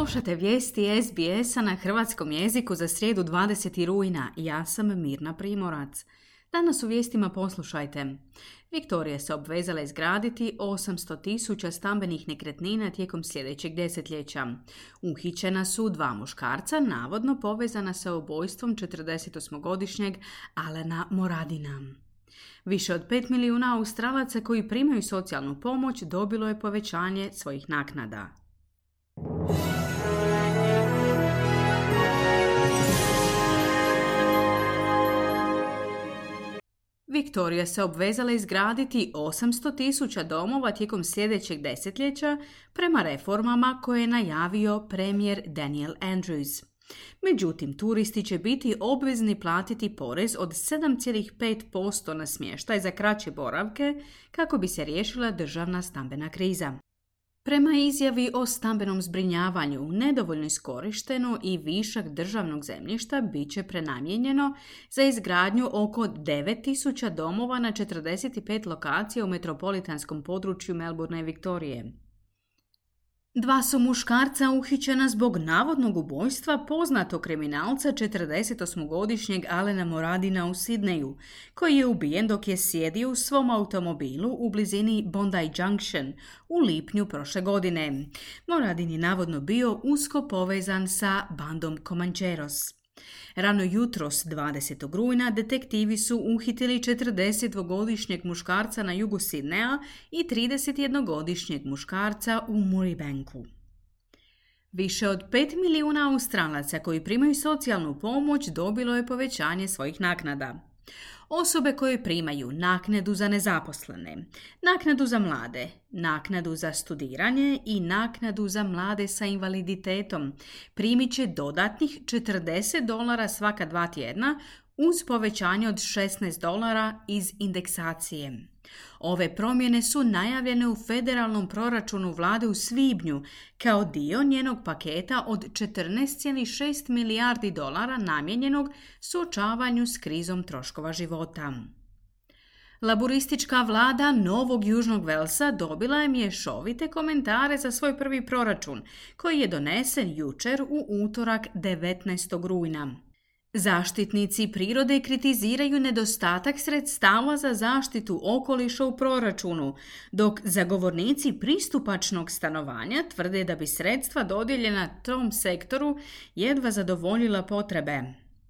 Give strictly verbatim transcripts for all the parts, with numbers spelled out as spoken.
Slušate vijesti S B S-a na hrvatskom jeziku za srijedu dvadesetog rujna. Ja sam Mirna Primorac. Danas u vijestima poslušajte. Viktorija se obvezala izgraditi osamsto tisuća stambenih nekretnina tijekom sljedećeg desetljeća. Uhićena su dva muškarca, navodno povezana sa ubojstvom četrdesetosmogodišnjeg Alana Moradina. Više od pet milijuna Australaca koji primaju socijalnu pomoć dobilo je povećanje svojih naknada. Viktorija se obvezala izgraditi osamsto tisuća domova tijekom sljedećeg desetljeća prema reformama koje je najavio premijer Daniel Andrews. Međutim, turisti će biti obvezni platiti porez od sedam zarez pet posto na smještaj za kraće boravke kako bi se riješila državna stambena kriza. Prema izjavi o stambenom zbrinjavanju, nedovoljno iskorišteno i višak državnog zemljišta bit će prenamijenjeno za izgradnju oko devet tisuća domova na četrdeset pet lokacija u metropolitanskom području Melbourne i Viktorije. Dva su muškarca uhićena zbog navodnog ubojstva poznatog kriminalca četrdesetosmogodišnjeg Alana Moradina u Sidneju, koji je ubijen dok je sjedio u svom automobilu u blizini Bondi Junction u lipnju prošle godine. Moradin je navodno bio usko povezan sa bandom Comancheros. Rano jutros dvadesetog rujna detektivi su uhitili četrdesetdvogodišnjeg muškarca na jugu Sidneja i tridesetjednogodišnjeg muškarca u Moorebanku. Više od pet milijuna Australaca koji primaju socijalnu pomoć dobilo je povećanje svojih naknada. Osobe koje primaju naknadu za nezaposlene, naknadu za mlade, naknadu za studiranje i naknadu za mlade sa invaliditetom primit će dodatnih četrdeset dolara svaka dva tjedna uz povećanje od šesnaest dolara iz indeksacije. Ove promjene su najavljene u federalnom proračunu vlade u svibnju kao dio njenog paketa od četrnaest zarez šest milijardi dolara namijenjenog suočavanju s krizom troškova života. Laburistička vlada Novog Južnog Velsa dobila je mješovite komentare za svoj prvi proračun, koji je donesen jučer u utorak devetnaestog rujna. Zaštitnici prirode kritiziraju nedostatak sredstava za zaštitu okoliša u proračunu, dok zagovornici pristupačnog stanovanja tvrde da bi sredstva dodijeljena tom sektoru jedva zadovoljila potrebe.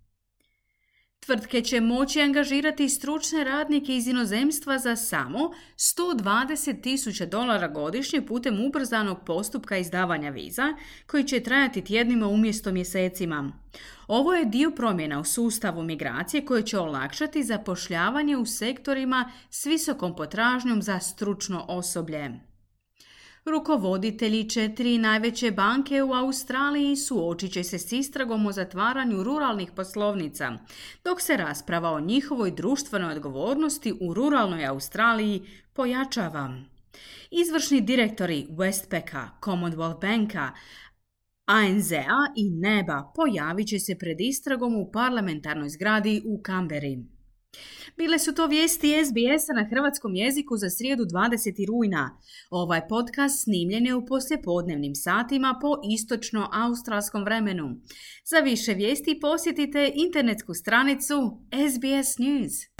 Tvrtke će moći angažirati stručne radnike iz inozemstva za samo sto dvadeset tisuća dolara godišnje putem ubrzanog postupka izdavanja viza, koji će trajati tjednima umjesto mjesecima. Ovo je dio promjena u sustavu migracije koje će olakšati zapošljavanje u sektorima s visokom potražnjom za stručno osoblje. Rukovoditelji četiri najveće banke u Australiji suočit će se s istragom o zatvaranju ruralnih poslovnica, dok se rasprava o njihovoj društvenoj odgovornosti u ruralnoj Australiji pojačava. Izvršni direktori Westpacka, Commonwealth Banka, A N Z-a i N E B-a pojavit će se pred istragom u parlamentarnoj zgradi u Canberri. Bile su to vijesti S B S-a na hrvatskom jeziku za srijedu dvadesetog rujna. Ovaj podcast snimljen je u poslijepodnevnim satima po istočno-australskom vremenu. Za više vijesti posjetite internetsku stranicu S B S News.